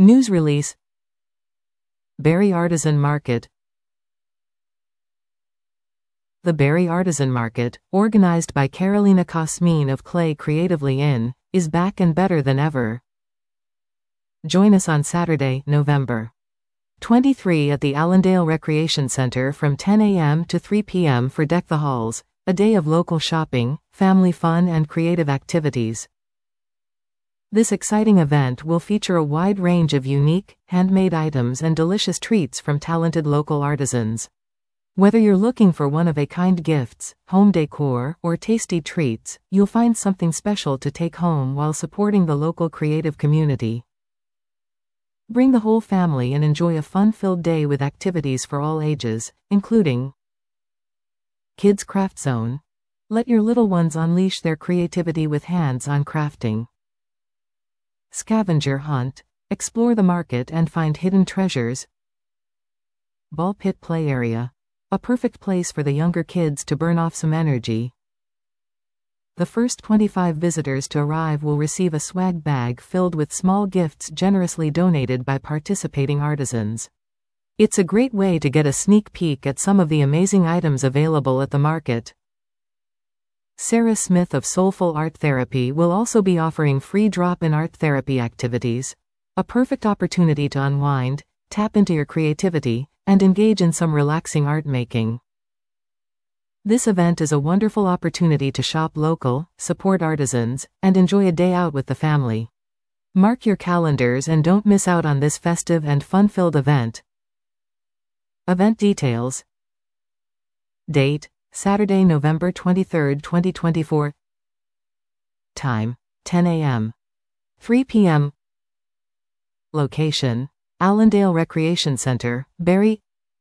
News release. Barrie Artisan Market. The Barrie Artisan Market, organized by Carolina Cosmin of Clay Creatively In, is back and better than ever. Join us on Saturday, November 23 at the Allendale Recreation Center from 10 a.m. to 3 p.m. for Deck the Halls, a day of local shopping, family fun and creative activities. This exciting event will feature a wide range of unique, handmade items and delicious treats from talented local artisans. Whether you're looking for one-of-a-kind gifts, home decor, or tasty treats, you'll find something special to take home while supporting the local creative community. Bring the whole family and enjoy a fun-filled day with activities for all ages, including Kids Craft Zone. Let your little ones unleash their creativity with hands-on crafting. Scavenger Hunt. Explore the market and find hidden treasures. Ball Pit Play Area. A perfect place for the younger kids to burn off some energy. The first 25 visitors to arrive will receive a swag bag filled with small gifts generously donated by participating artisans. It's a great way to get a sneak peek at some of the amazing items available at the market. Sarah Smith of Soulful Art Therapy will also be offering free drop-in art therapy activities. A perfect opportunity to unwind, tap into your creativity, and engage in some relaxing art making. This event is a wonderful opportunity to shop local, support artisans, and enjoy a day out with the family. Mark your calendars and don't miss out on this festive and fun-filled event. Event details. Date: Saturday, November 23, 2024. Time: 10 a.m. 3 p.m. Location: Allendale Recreation Center, Barrie.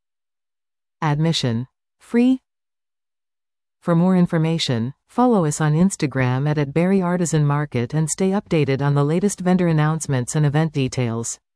Admission: free. For more information, follow us on Instagram at Barrie Artisan Market and stay updated on the latest vendor announcements and event details.